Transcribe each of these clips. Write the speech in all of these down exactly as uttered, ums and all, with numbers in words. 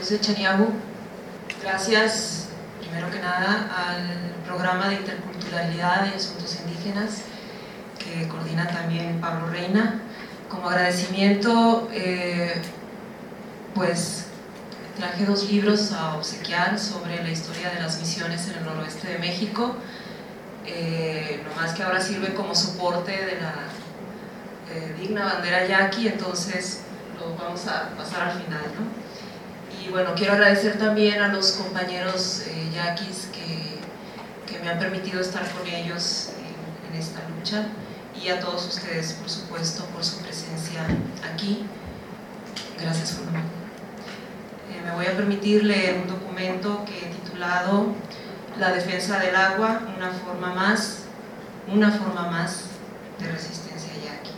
soy Chaniabu. Gracias, primero que nada, al programa de interculturalidad y asuntos indígenas que coordina también Pablo Reina. Como agradecimiento, eh, pues traje dos libros a obsequiar sobre la historia de las misiones en el noroeste de México, eh, nomás que ahora sirve como soporte de la eh, digna bandera yaqui, entonces lo vamos a pasar al final, ¿no? Y bueno, quiero agradecer también a los compañeros eh, yaquis que, que me han permitido estar con ellos en, en esta lucha, y a todos ustedes, por supuesto, por su presencia aquí. Gracias, Fernando. Eh, me voy a permitir leer un documento que he titulado La defensa del agua, una forma más, una forma más de resistencia yaqui.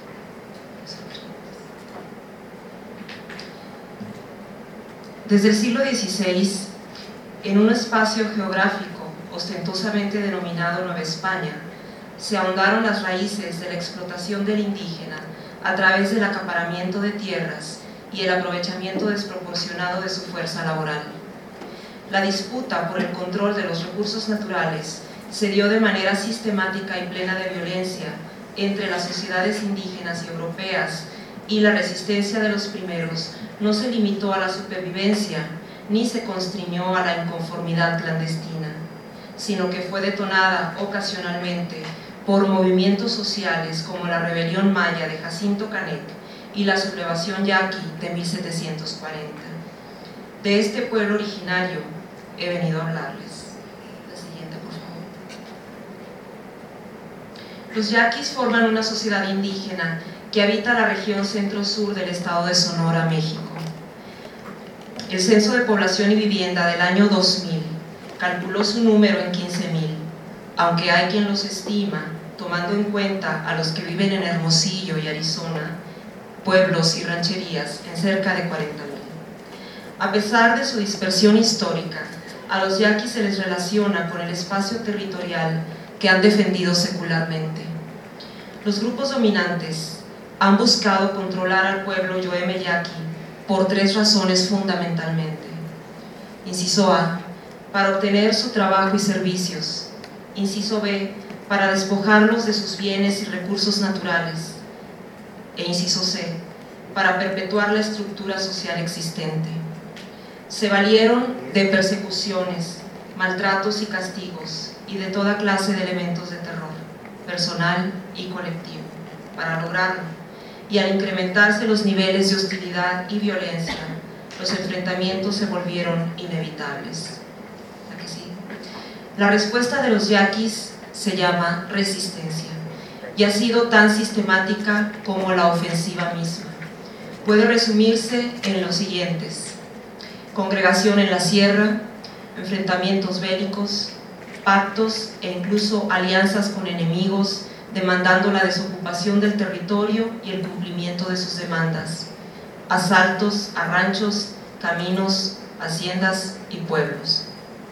Desde el siglo dieciséis, en un espacio geográfico ostentosamente denominado Nueva España, se ahondaron las raíces de la explotación del indígena a través del acaparamiento de tierras y el aprovechamiento desproporcionado de su fuerza laboral. La disputa por el control de los recursos naturales se dio de manera sistemática y plena de violencia entre las sociedades indígenas y europeas, y la resistencia de los primeros no se limitó a la supervivencia ni se constriñó a la inconformidad clandestina, sino que fue detonada ocasionalmente por movimientos sociales como la rebelión maya de Jacinto Canek y la sublevación yaqui de mil setecientos cuarenta. De este pueblo originario he venido a hablarles. La siguiente, por favor. Los yaquis forman una sociedad indígena que habita la región centro-sur del estado de Sonora, México. El Censo de Población y Vivienda del año dos mil calculó su número en quince mil, aunque hay quien los estima, tomando en cuenta a los que viven en Hermosillo y Arizona, pueblos y rancherías, en cerca de cuarenta mil. A pesar de su dispersión histórica, a los yaquis se les relaciona con el espacio territorial que han defendido secularmente. Los grupos dominantes han buscado controlar al pueblo yoeme yaqui por tres razones fundamentalmente. Inciso A, para obtener su trabajo y servicios. Inciso B, para despojarlos de sus bienes y recursos naturales. E inciso C, para perpetuar la estructura social existente. Se valieron de persecuciones, maltratos y castigos, y de toda clase de elementos de terror, personal y colectivo, para lograrlo. Y al incrementarse los niveles de hostilidad y violencia, los enfrentamientos se volvieron inevitables. ¿A que sí? La respuesta de los yaquis se llama resistencia, y ha sido tan sistemática como la ofensiva misma. Puede resumirse en los siguientes: congregación en la sierra, enfrentamientos bélicos, pactos e incluso alianzas con enemigos, demandando la desocupación del territorio y el cumplimiento de sus demandas, asaltos a ranchos, caminos, haciendas y pueblos.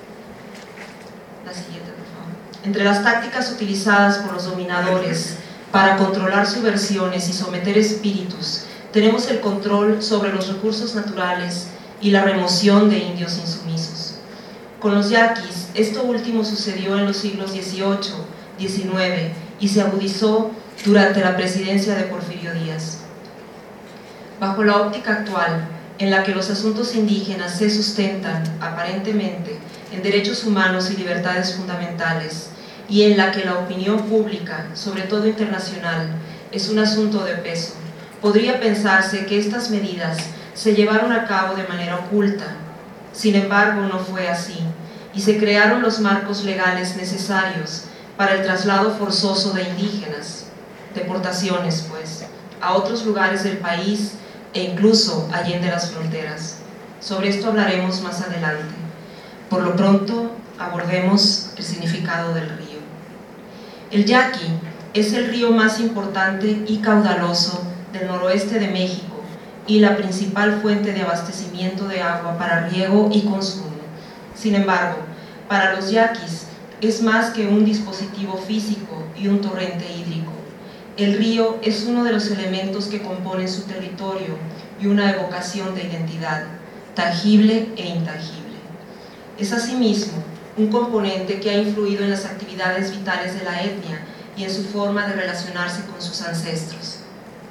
La siguiente, por favor. Entre las tácticas utilizadas por los dominadores para controlar subversiones y someter espíritus, tenemos el control sobre los recursos naturales y la remoción de indios insumisos. Con los yaquis, esto último sucedió en los siglos dieciocho, diecinueve y se agudizó durante la presidencia de Porfirio Díaz. Bajo la óptica actual, en la que los asuntos indígenas se sustentan, aparentemente, en derechos humanos y libertades fundamentales, y en la que la opinión pública, sobre todo internacional, es un asunto de peso, podría pensarse que estas medidas se llevaron a cabo de manera oculta. Sin embargo, no fue así, y se crearon los marcos legales necesarios para el traslado forzoso de indígenas, deportaciones, pues, a otros lugares del país e incluso allende las fronteras. Sobre esto hablaremos más adelante. Por lo pronto, abordemos el significado del río. El yaqui es el río más importante y caudaloso del noroeste de México y la principal fuente de abastecimiento de agua para riego y consumo. Sin embargo, para los yaquis es más que un dispositivo físico y un torrente hídrico. El río es uno de los elementos que componen su territorio y una evocación de identidad, tangible e intangible. Es asimismo un componente que ha influido en las actividades vitales de la etnia y en su forma de relacionarse con sus ancestros,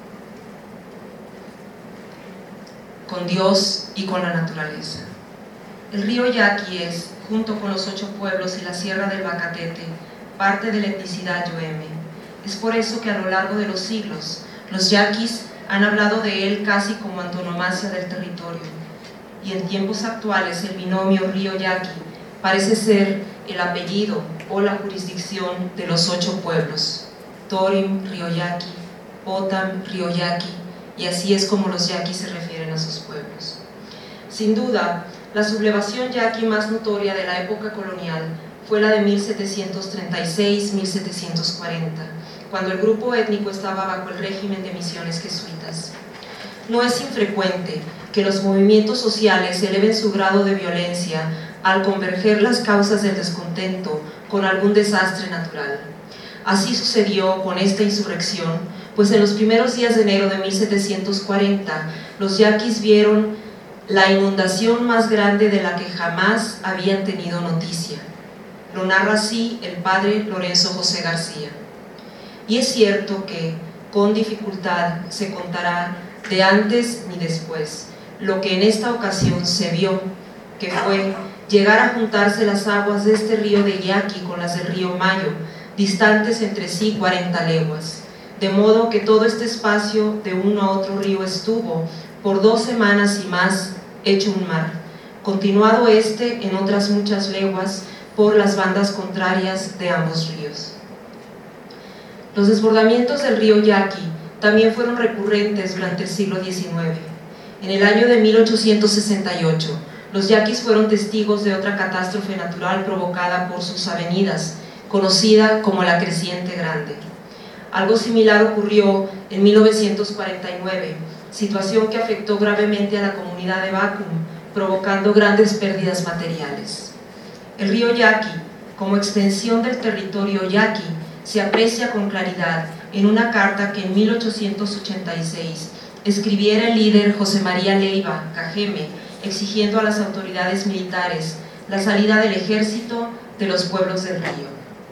con Dios y con la naturaleza. El río Yaqui es, junto con los ocho pueblos y la Sierra del Bacatete, parte de la etnicidad yoeme. Es por eso que a lo largo de los siglos, los yaquis han hablado de él casi como antonomasia del territorio, y en tiempos actuales el binomio río Yaqui parece ser el apellido o la jurisdicción de los ocho pueblos, Torim, río Yaqui, Potam, río Yaqui, y así es como los yaquis se refieren a sus pueblos. Sin duda, la sublevación yaqui más notoria de la época colonial fue la de mil setecientos treinta y seis a mil setecientos cuarenta, cuando el grupo étnico estaba bajo el régimen de misiones jesuitas. No es infrecuente que los movimientos sociales eleven su grado de violencia al converger las causas del descontento con algún desastre natural. Así sucedió con esta insurrección, pues en los primeros días de enero de mil setecientos cuarenta, los yaquis vieron la inundación más grande de la que jamás habían tenido noticia. Lo narra así el padre Lorenzo José García. Y es cierto que, con dificultad, se contará de antes ni después, lo que en esta ocasión se vio, que fue llegar a juntarse las aguas de este río de Yaqui con las del río Mayo, distantes entre sí cuarenta leguas, de modo que todo este espacio de uno a otro río estuvo, por dos semanas y más, hecho un mar, continuado este en otras muchas leguas por las bandas contrarias de ambos ríos. Los desbordamientos del río Yaqui también fueron recurrentes durante el siglo diecinueve. En el año de mil ochocientos sesenta y ocho, los yaquis fueron testigos de otra catástrofe natural provocada por sus avenidas, conocida como la Creciente Grande. Algo similar ocurrió en mil novecientos cuarenta y nueve, situación que afectó gravemente a la comunidad de Bacum, provocando grandes pérdidas materiales. El río Yaqui, como extensión del territorio yaqui, se aprecia con claridad en una carta que en mil ochocientos ochenta y seis escribiera el líder José María Leiva Cajeme, exigiendo a las autoridades militares la salida del ejército de los pueblos del río.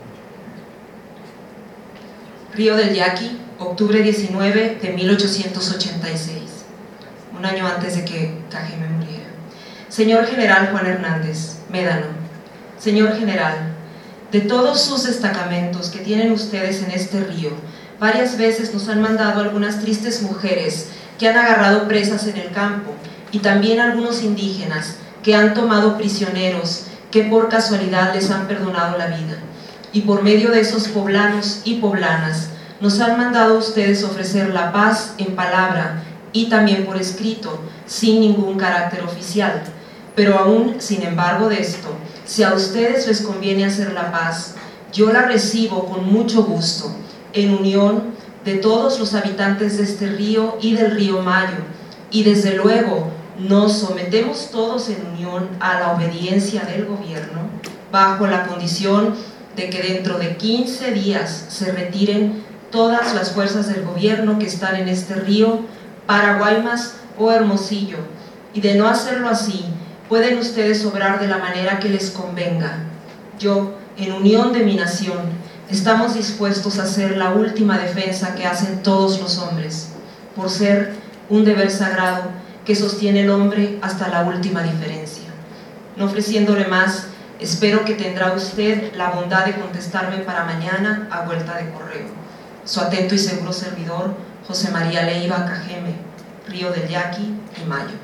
Río del Yaqui, octubre diecinueve de mil ochocientos ochenta y seis, un año antes de que Cajeme muriera. Señor General Juan Hernández, Médano, señor General, de todos sus destacamentos que tienen ustedes en este río, varias veces nos han mandado algunas tristes mujeres que han agarrado presas en el campo y también algunos indígenas que han tomado prisioneros que por casualidad les han perdonado la vida. Y por medio de esos poblanos y poblanas nos han mandado a ustedes ofrecer la paz en palabra y también por escrito, sin ningún carácter oficial. Pero aún, sin embargo de esto, si a ustedes les conviene hacer la paz, yo la recibo con mucho gusto, en unión de todos los habitantes de este río y del río Mayo, y desde luego nos sometemos todos en unión a la obediencia del gobierno, bajo la condición de que dentro de quince días se retiren todas las fuerzas del gobierno que están en este río para Guaymas o Hermosillo, y de no hacerlo así, pueden ustedes obrar de la manera que les convenga. Yo, en unión de mi nación, estamos dispuestos a hacer la última defensa que hacen todos los hombres, por ser un deber sagrado que sostiene el hombre hasta la última diferencia. No ofreciéndole más, espero que tendrá usted la bondad de contestarme para mañana a vuelta de correo. Su atento y seguro servidor, José María Leiva Cajeme, Río del Yaqui y Mayo.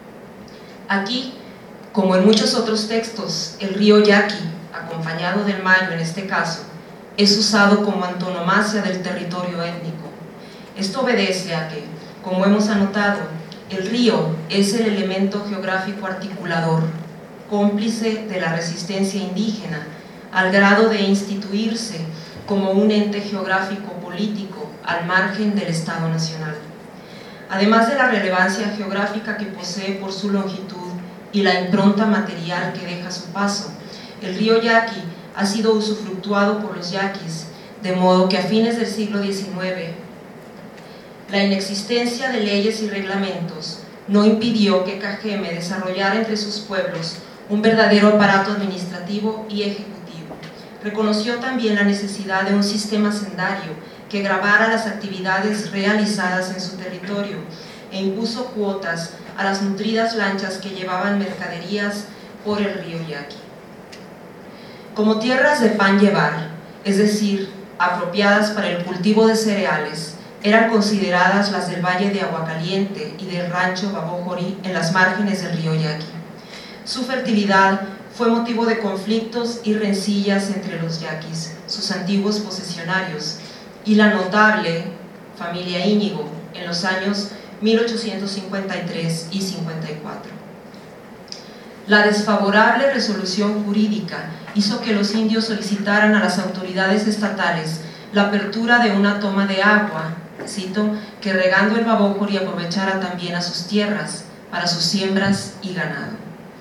Aquí, como en muchos otros textos, el río Yaqui, acompañado del Mayo en este caso, es usado como antonomasia del territorio étnico. Esto obedece a que, como hemos anotado, el río es el elemento geográfico articulador, cómplice de la resistencia indígena, al grado de instituirse como un ente geográfico político al margen del Estado Nacional. Además de la relevancia geográfica que posee por su longitud y la impronta material que deja a su paso, el río Yaqui ha sido usufructuado por los yaquis, de modo que a fines del siglo diecinueve la inexistencia de leyes y reglamentos no impidió que Cajeme desarrollara entre sus pueblos un verdadero aparato administrativo y ejecutivo. Reconoció también la necesidad de un sistema sendario que grabara las actividades realizadas en su territorio e impuso cuotas a las nutridas lanchas que llevaban mercaderías por el río Yaqui. Como tierras de pan llevar, es decir, apropiadas para el cultivo de cereales, eran consideradas las del Valle de Aguacaliente y del rancho Babójori en las márgenes del río Yaqui. Su fertilidad fue motivo de conflictos y rencillas entre los yaquis, sus antiguos posesionarios, y la notable familia Íñigo en los años mil ochocientos cincuenta y tres y cincuenta y cuatro. La desfavorable resolución jurídica hizo que los indios solicitaran a las autoridades estatales la apertura de una toma de agua, cito, que regando el Babójori aprovechara también a sus tierras para sus siembras y ganado.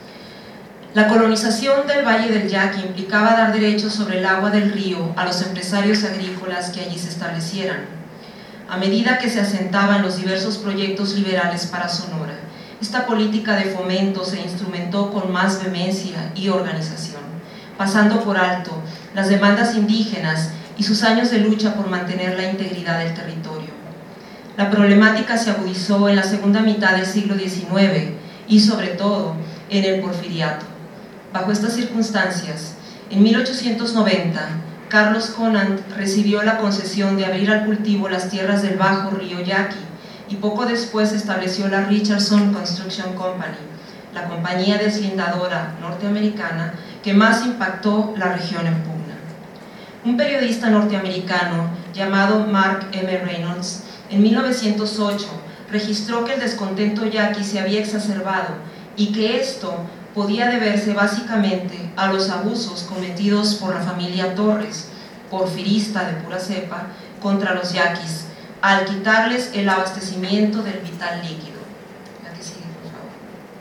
La colonización del Valle del Yaqui implicaba dar derechos sobre el agua del río a los empresarios agrícolas que allí se establecieran. A medida que se asentaban los diversos proyectos liberales para Sonora, esta política de fomento se instrumentó con más vehemencia y organización, pasando por alto las demandas indígenas y sus años de lucha por mantener la integridad del territorio. La problemática se agudizó en la segunda mitad del siglo diecinueve y, sobre todo, en el Porfiriato. Bajo estas circunstancias, en mil ochocientos noventa, Carlos Conant recibió la concesión de abrir al cultivo las tierras del bajo río Yaqui y poco después estableció la Richardson Construction Company, la compañía deslindadora norteamericana que más impactó la región en pugna. Un periodista norteamericano llamado Mark M. Reynolds en mil novecientos ocho registró que el descontento yaqui se había exacerbado y que esto podía deberse básicamente a los abusos cometidos por la familia Torres, porfirista de pura cepa, contra los yaquis, al quitarles el abastecimiento del vital líquido. La que sigue, por favor.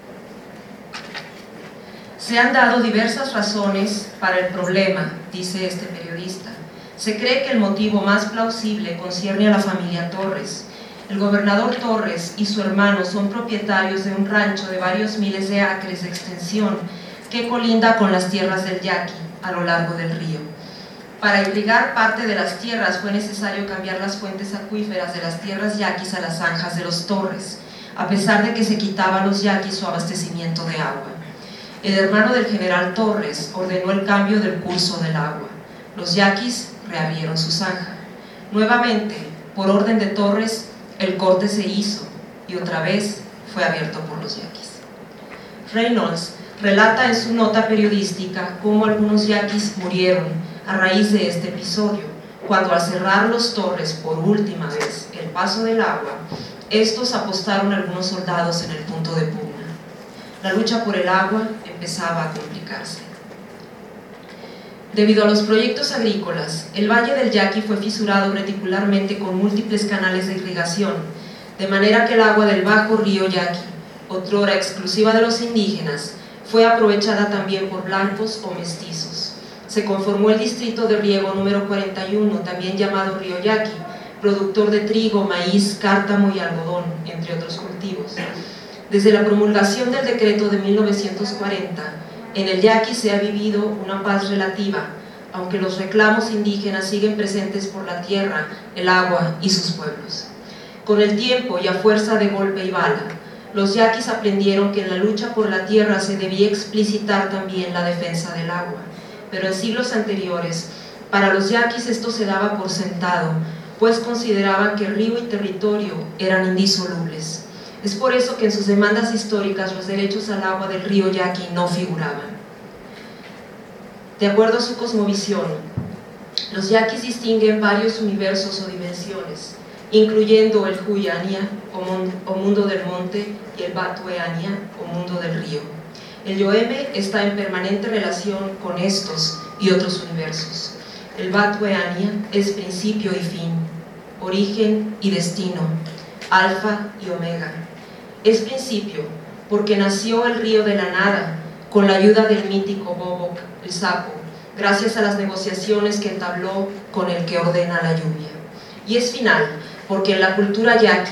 Se han dado diversas razones para el problema, dice este periodista. Se cree que el motivo más plausible concierne a la familia Torres. El gobernador Torres y su hermano son propietarios de un rancho de varios miles de acres de extensión que colinda con las tierras del Yaqui a lo largo del río. Para irrigar parte de las tierras fue necesario cambiar las fuentes acuíferas de las tierras yaquis a las zanjas de los Torres, a pesar de que se quitaba a los yaquis su abastecimiento de agua. El hermano del general Torres ordenó el cambio del curso del agua. Los yaquis reabrieron su zanja. Nuevamente, por orden de Torres, el corte se hizo y otra vez fue abierto por los yaquis. Reynolds relata en su nota periodística cómo algunos yaquis murieron a raíz de este episodio, cuando al cerrar los Torres por última vez el paso del agua, estos apostaron a algunos soldados en el punto de pugna. La lucha por el agua empezaba a complicarse. Debido a los proyectos agrícolas, el Valle del Yaqui fue fisurado reticularmente con múltiples canales de irrigación, de manera que el agua del bajo río Yaqui, otrora exclusiva de los indígenas, fue aprovechada también por blancos o mestizos. Se conformó el distrito de riego número cuarenta y uno, también llamado Río Yaqui, productor de trigo, maíz, cártamo y algodón, entre otros cultivos. Desde la promulgación del decreto de mil novecientos cuarenta, en el Yaqui se ha vivido una paz relativa, aunque los reclamos indígenas siguen presentes por la tierra, el agua y sus pueblos. Con el tiempo y a fuerza de golpe y bala, los yaquis aprendieron que en la lucha por la tierra se debía explicitar también la defensa del agua, pero en siglos anteriores, para los yaquis esto se daba por sentado, pues consideraban que río y territorio eran indisolubles. Es por eso que en sus demandas históricas los derechos al agua del río Yaqui no figuraban. De acuerdo a su cosmovisión, los yaquis distinguen varios universos o dimensiones, incluyendo el Huyania o mundo del monte y el Batueania o mundo del río. El Yoeme está en permanente relación con estos y otros universos. El Batueania es principio y fin, origen y destino, alfa y omega. Es principio porque nació el río de la nada con la ayuda del mítico Bobok, el sapo, gracias a las negociaciones que entabló con el que ordena la lluvia. Y es final porque en la cultura yaqui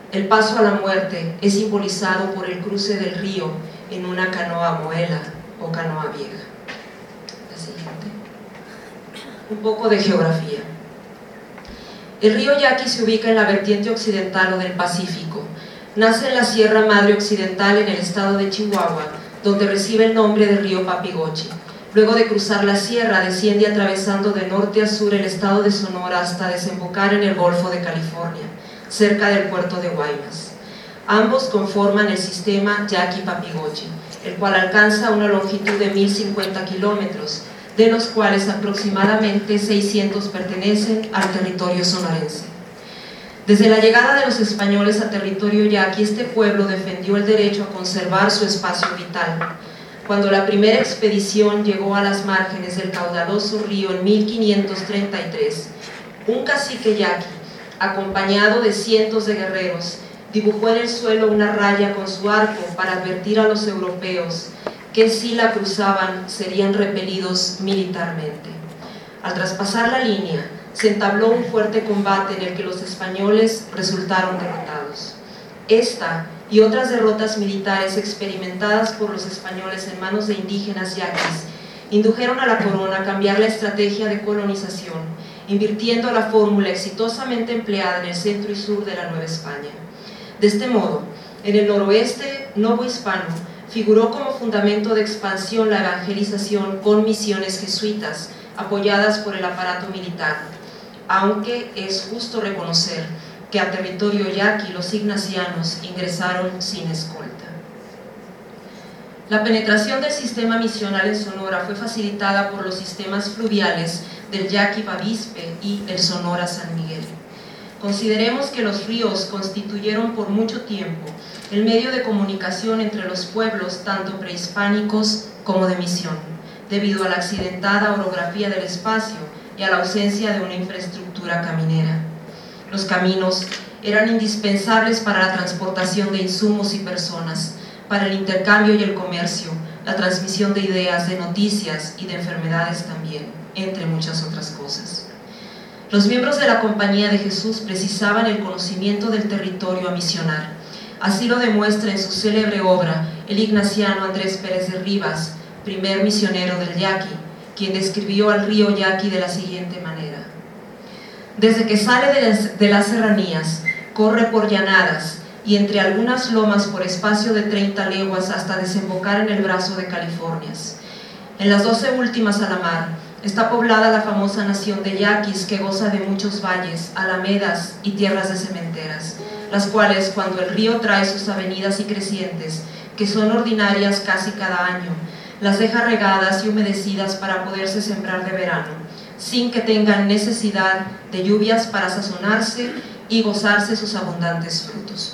El paso a la muerte es simbolizado por el cruce del río en una canoa moela o canoa vieja. La siguiente. Un poco de geografía. El río Yaqui se ubica en la vertiente occidental o del Pacífico. Nace en la Sierra Madre Occidental en el estado de Chihuahua, donde recibe el nombre de río Papigochi. Luego de cruzar la sierra, desciende atravesando de norte a sur el estado de Sonora hasta desembocar en el Golfo de California, cerca del puerto de Guaymas. Ambos conforman el sistema Yaqui-Papigochi, el cual alcanza una longitud de mil cincuenta kilómetros, de los cuales aproximadamente seiscientos pertenecen al territorio sonorense. Desde la llegada de los españoles a territorio yaqui, este pueblo defendió el derecho a conservar su espacio vital. Cuando la primera expedición llegó a las márgenes del caudaloso río en mil quinientos treinta y tres, un cacique yaqui, acompañado de cientos de guerreros, dibujó en el suelo una raya con su arco para advertir a los europeos que si la cruzaban serían repelidos militarmente. Al traspasar la línea, se entabló un fuerte combate en el que los españoles resultaron derrotados. Esta y otras derrotas militares experimentadas por los españoles en manos de indígenas yaquis indujeron a la corona a cambiar la estrategia de colonización, invirtiendo la fórmula exitosamente empleada en el centro y sur de la Nueva España. De este modo, en el noroeste novohispano figuró como fundamento de expansión la evangelización con misiones jesuitas apoyadas por el aparato militar, aunque es justo reconocer que a territorio yaqui los ignacianos ingresaron sin escolta. La penetración del sistema misional en Sonora fue facilitada por los sistemas fluviales del Yaqui-Bavispe y el Sonora-San Miguel. Consideremos que los ríos constituyeron por mucho tiempo el medio de comunicación entre los pueblos tanto prehispánicos como de misión, debido a la accidentada orografía del espacio y a la ausencia de una infraestructura caminera. Los caminos eran indispensables para la transportación de insumos y personas, para el intercambio y el comercio, la transmisión de ideas, de noticias y de enfermedades también, entre muchas otras cosas. Los miembros de la Compañía de Jesús precisaban el conocimiento del territorio a misionar. Así lo demuestra en su célebre obra el ignaciano Andrés Pérez de Rivas, primer misionero del Yaqui, quien describió al río Yaqui de la siguiente manera: desde que sale de las, de las serranías, corre por llanadas y entre algunas lomas por espacio de treinta leguas hasta desembocar en el brazo de Californias. En las doce últimas a la mar, está poblada la famosa nación de yaquis que goza de muchos valles, alamedas y tierras de cementeras, las cuales, cuando el río trae sus avenidas y crecientes, que son ordinarias casi cada año, las deja regadas y humedecidas para poderse sembrar de verano, sin que tengan necesidad de lluvias para sazonarse y gozarse sus abundantes frutos.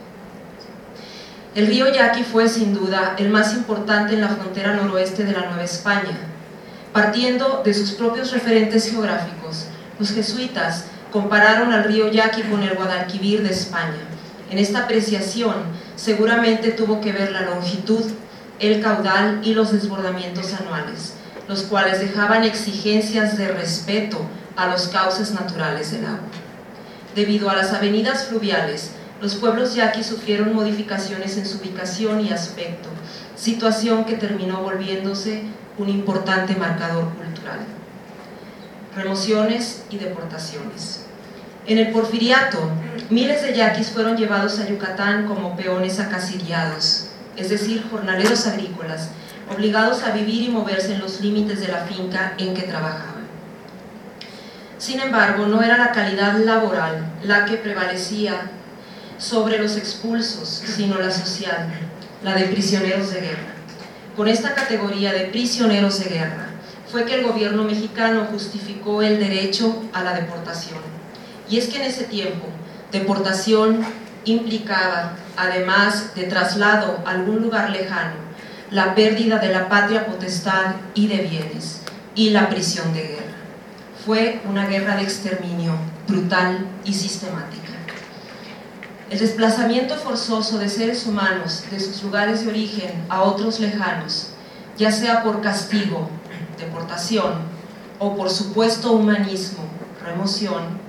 El río Yaqui fue, sin duda, el más importante en la frontera noroeste de la Nueva España. Partiendo de sus propios referentes geográficos, los jesuitas compararon al río Yaqui con el Guadalquivir de España. En esta apreciación, seguramente tuvo que ver la longitud, el caudal y los desbordamientos anuales, los cuales dejaban exigencias de respeto a los cauces naturales del agua. Debido a las avenidas fluviales, los pueblos yaquis sufrieron modificaciones en su ubicación y aspecto, situación que terminó volviéndose un importante marcador cultural. Remociones y deportaciones. En el Porfiriato, miles de yaquis fueron llevados a Yucatán como peones acasiriados, es decir, jornaleros agrícolas, obligados a vivir y moverse en los límites de la finca en que trabajaban. Sin embargo, no era la calidad laboral la que prevalecía sobre los expulsos, sino la social, la de prisioneros de guerra. Con esta categoría de prisioneros de guerra fue que el gobierno mexicano justificó el derecho a la deportación. Y es que en ese tiempo, deportación implicaba, además de traslado a algún lugar lejano, la pérdida de la patria potestad y de bienes, y la prisión de guerra. Fue una guerra de exterminio brutal y sistemática. El desplazamiento forzoso de seres humanos de sus lugares de origen a otros lejanos, ya sea por castigo, deportación, o por supuesto humanismo, remoción,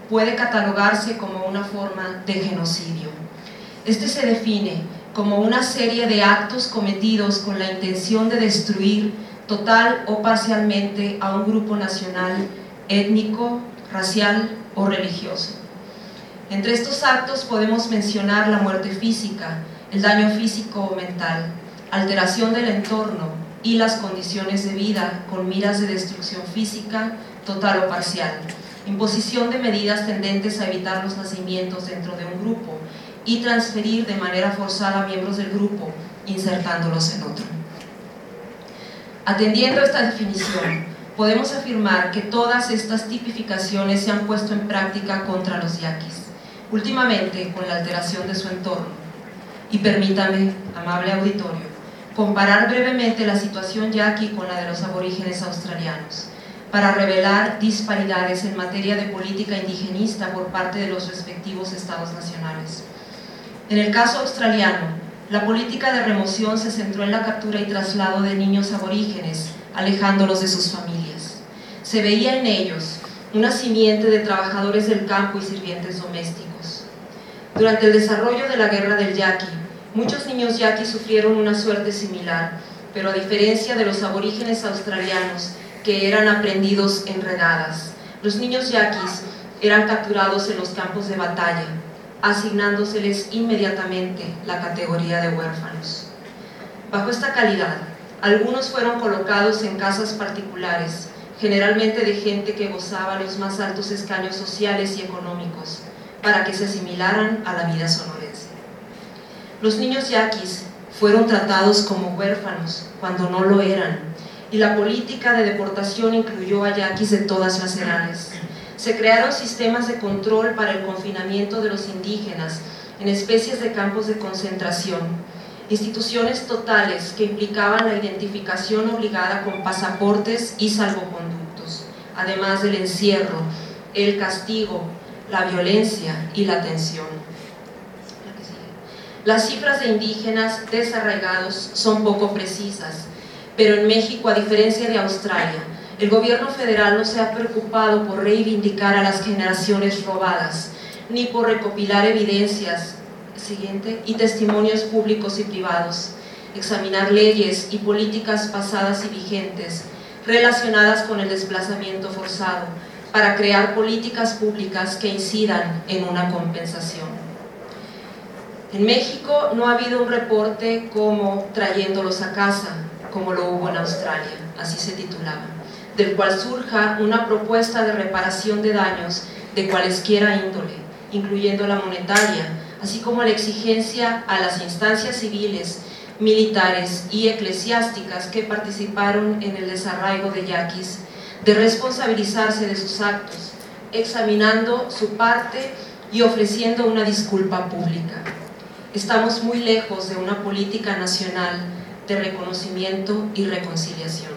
puede catalogarse como una forma de genocidio. Este se define como una serie de actos cometidos con la intención de destruir total o parcialmente a un grupo nacional, étnico, racial o religioso. Entre estos actos podemos mencionar la muerte física, el daño físico o mental, alteración del entorno y las condiciones de vida con miras de destrucción física, total o parcial, imposición de medidas tendentes a evitar los nacimientos dentro de un grupo y transferir de manera forzada a miembros del grupo, insertándolos en otro. Atendiendo a esta definición, podemos afirmar que todas estas tipificaciones se han puesto en práctica contra los yaquis, últimamente con la alteración de su entorno. Y permítame, amable auditorio, comparar brevemente la situación yaqui con la de los aborígenes australianos, para revelar disparidades en materia de política indigenista por parte de los respectivos estados nacionales. En el caso australiano, la política de remoción se centró en la captura y traslado de niños aborígenes, alejándolos de sus familias. Se veía en ellos una simiente de trabajadores del campo y sirvientes domésticos. Durante el desarrollo de la guerra del yaqui, muchos niños yaquis sufrieron una suerte similar, pero a diferencia de los aborígenes australianos, que eran aprehendidos en redadas, los niños yaquis eran capturados en los campos de batalla, asignándoseles inmediatamente la categoría de huérfanos. Bajo esta calidad, algunos fueron colocados en casas particulares, generalmente de gente que gozaba los más altos escaños sociales y económicos, para que se asimilaran a la vida sonorense. Los niños yaquis fueron tratados como huérfanos cuando no lo eran, y la política de deportación incluyó a yaquis de todas las edades. Se crearon sistemas de control para el confinamiento de los indígenas en especies de campos de concentración, instituciones totales que implicaban la identificación obligada con pasaportes y salvoconductos, además del encierro, el castigo, la violencia y la tensión. Las cifras de indígenas desarraigados son poco precisas, pero en México, a diferencia de Australia, el gobierno federal no se ha preocupado por reivindicar a las generaciones robadas, ni por recopilar evidencias siguiente, y testimonios públicos y privados, examinar leyes y políticas pasadas y vigentes relacionadas con el desplazamiento forzado, para crear políticas públicas que incidan en una compensación. En México no ha habido un reporte como Trayéndolos a casa, como lo hubo en Australia, así se titulaba, del cual surja una propuesta de reparación de daños de cualesquiera índole, incluyendo la monetaria, así como la exigencia a las instancias civiles, militares y eclesiásticas que participaron en el desarraigo de yaquis, de responsabilizarse de sus actos, examinando su parte y ofreciendo una disculpa pública. Estamos muy lejos de una política nacional de reconocimiento y reconciliación.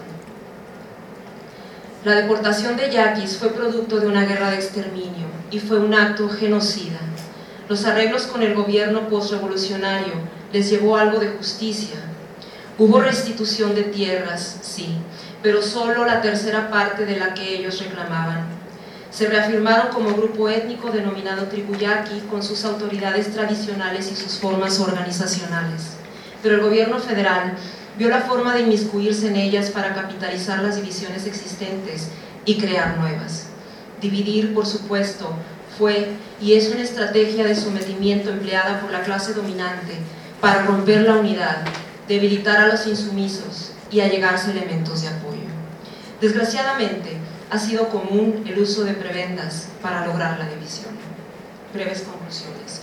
La deportación de yaquis fue producto de una guerra de exterminio y fue un acto genocida. Los arreglos con el gobierno postrevolucionario les llevó algo de justicia. Hubo restitución de tierras, sí, pero solo la tercera parte de la que ellos reclamaban. Se reafirmaron como grupo étnico denominado tribu yaqui con sus autoridades tradicionales y sus formas organizacionales. Pero el gobierno federal vio la forma de inmiscuirse en ellas para capitalizar las divisiones existentes y crear nuevas. Dividir, por supuesto, fue y es una estrategia de sometimiento empleada por la clase dominante para romper la unidad, debilitar a los insumisos y allegarse elementos de apoyo. Desgraciadamente, ha sido común el uso de prebendas para lograr la división. Breves conclusiones.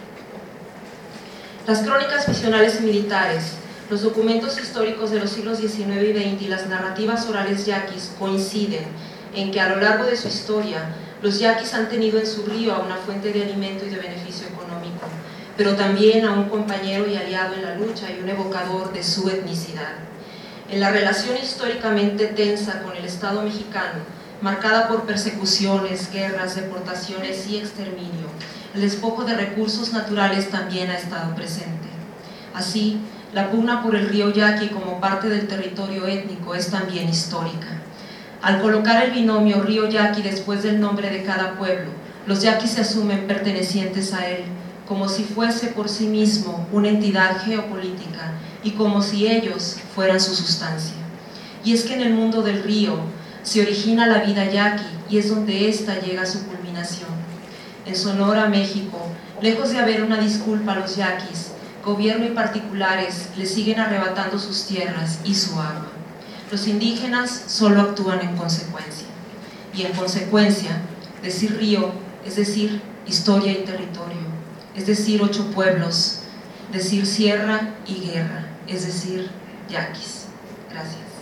Las crónicas visionales militares, los documentos históricos de los siglos diecinueve y veinte y las narrativas orales yaquis coinciden en que a lo largo de su historia, los yaquis han tenido en su río a una fuente de alimento y de beneficio económico, pero también a un compañero y aliado en la lucha y un evocador de su etnicidad. En la relación históricamente tensa con el Estado mexicano, marcada por persecuciones, guerras, deportaciones y exterminio, el despojo de recursos naturales también ha estado presente. Así, la pugna por el río Yaqui como parte del territorio étnico es también histórica. Al colocar el binomio río Yaqui después del nombre de cada pueblo, Los yaquis se asumen pertenecientes a él, como si fuese por sí mismo una entidad geopolítica y como si ellos fueran su sustancia. Y es que en el mundo del río se origina la vida yaqui y es donde ésta llega a su culminación. En Sonora, México, lejos de haber una disculpa a los yaquis, gobierno y particulares le siguen arrebatando sus tierras y su agua. Los indígenas solo actúan en consecuencia. Y en consecuencia, decir río es decir historia y territorio, es decir ocho pueblos, decir sierra y guerra, es decir yaquis. Gracias.